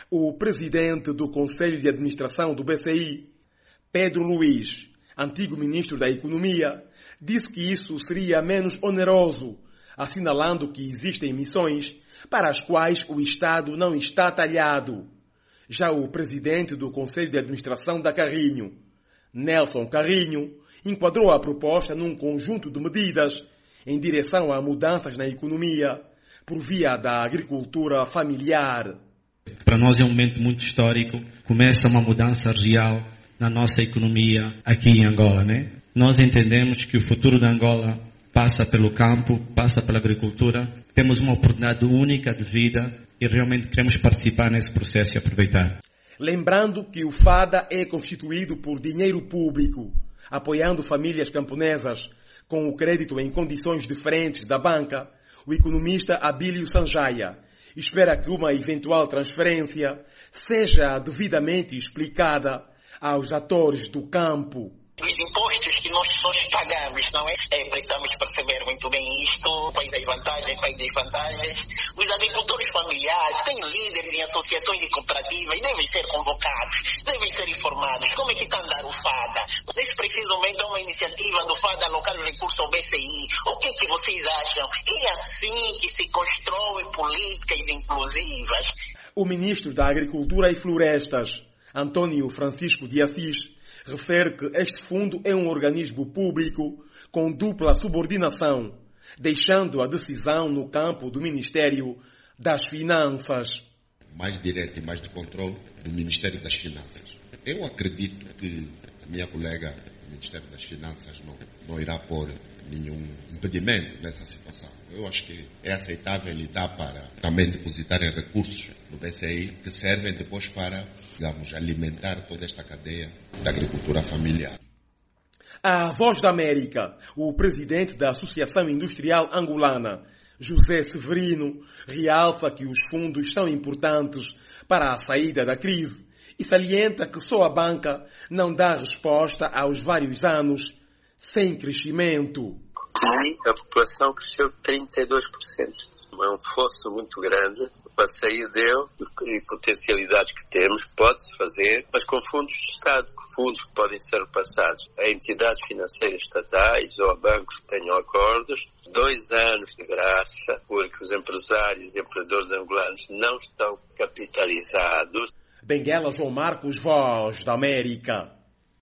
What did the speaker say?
O presidente do Conselho de Administração do BCI, Pedro Luiz, antigo ministro da Economia, disse que isso seria menos oneroso, assinalando que existem missões para as quais o Estado não está talhado. Já o presidente do Conselho de Administração da Carrinho, Nelson Carrinho, enquadrou a proposta num conjunto de medidas em direção a mudanças na economia por via da agricultura familiar. Para nós é um momento muito histórico. Começa uma mudança real na nossa economia aqui em Angola, né? Nós entendemos que o futuro da Angola passa pelo campo, passa pela agricultura. Temos uma oportunidade única de vida e realmente queremos participar nesse processo e aproveitar. Lembrando que o FADA é constituído por dinheiro público, apoiando famílias camponesas com o crédito em condições diferentes da banca, o economista Abílio Sanjaya espera que uma eventual transferência seja devidamente explicada aos atores do campo. Os impostos que nós pagamos, não é? Precisamos perceber muito bem isto, quais as vantagens, quais as desvantagens. Os agricultores familiares têm líderes em associações e cooperativas, devem ser convocados, devem ser informados. Como é que está a andar o FADA? Nesse preciso momento há uma iniciativa do FADA alocar o recurso ao BCI. O que é que vocês acham? É assim que se constrói políticas inclusivas. O ministro da Agricultura e Florestas, Antônio Francisco de Assis, refere que este fundo é um organismo público com dupla subordinação, deixando a decisão no campo do Ministério das Finanças. Mais direto e mais de controle do Ministério das Finanças. Eu acredito que a minha colega do Ministério das Finanças não irá pôr nenhum impedimento nessa situação. Eu acho que é aceitável e dá para também depositarem recursos no BCI que servem depois para, digamos, alimentar toda esta cadeia da agricultura familiar. À Voz da América, o presidente da Associação Industrial Angolana, José Severino, realça que os fundos são importantes para a saída da crise e salienta que só a banca não dá resposta aos vários anos sem crescimento. E a população cresceu 32%. É um fosso muito grande. Para sair dele e potencialidades que temos, pode-se fazer, mas com fundos de Estado, fundos que podem ser repassados a entidades financeiras estatais ou a bancos que tenham acordos. 2 anos de graça, porque os empresários e empreendedores angolanos não estão capitalizados. Benguela João Marcos, Voz da América.